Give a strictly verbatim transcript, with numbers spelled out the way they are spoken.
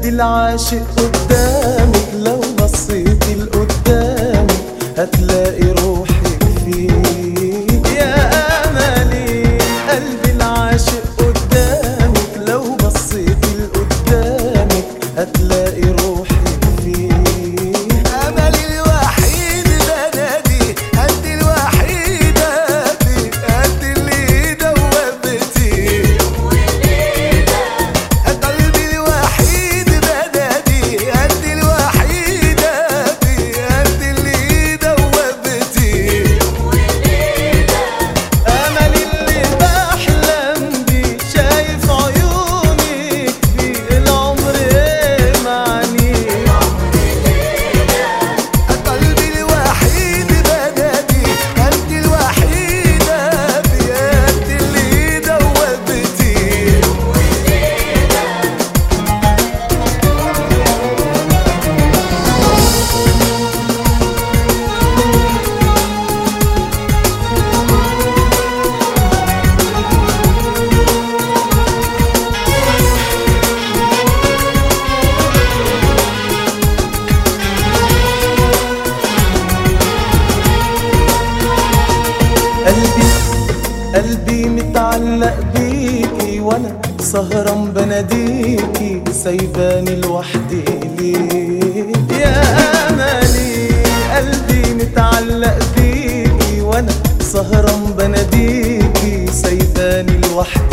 قلبي العاشق قدامك، لو بصيتي لقدامك هتلاقي روحك فيه يا املي. قلبي العاشق قدامك، لو بصيتي لقدامك هتلاقي روحك فيه. املي الوحيد بنادي قد الوحيدة دي، قد اللي دوبتي قلبي الوحيد بنادي قد الوحيدة دي، قد اللي دوبتي املي اللي بحلم بيه شايف عيونك فيه، العمر ايه معنيه. قلبي الوحيد بنادي قد الوحيدة دي، قد اللي دوبتي قلبي قلبي متعلق بيكي، وانا سهران بناديكي سايباني لوحدي ليه يا املي. قلبي متعلق بيكي، وانا سهران بناديكي سايباني لوحدي